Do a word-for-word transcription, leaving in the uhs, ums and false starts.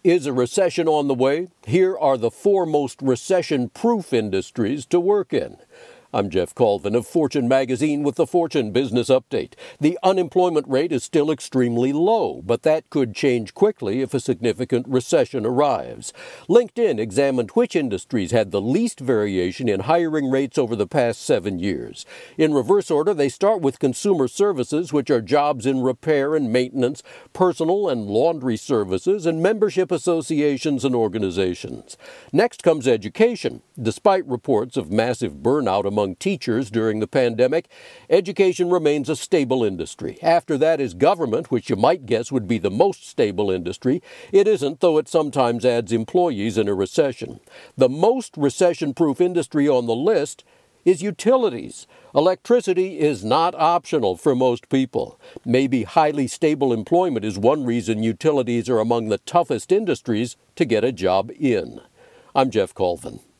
Is a recession on the way? Here are the four most recession-proof industries to work in. I'm Jeff Colvin of Fortune Magazine with the Fortune Business Update. The unemployment rate is still extremely low, but that could change quickly if a significant recession arrives. LinkedIn examined which industries had the least variation in hiring rates over the past seven years. In reverse order, they start with consumer services, which are jobs in repair and maintenance, personal and laundry services, and membership associations and organizations. Next comes education. Despite reports of massive burnout among Among teachers during the pandemic, education remains a stable industry. After that is government, which you might guess would be the most stable industry. It isn't, though it sometimes adds employees in a recession. The most recession-proof industry on the list is utilities. Electricity is not optional for most people. Maybe highly stable employment is one reason utilities are among the toughest industries to get a job in. I'm Jeff Colvin.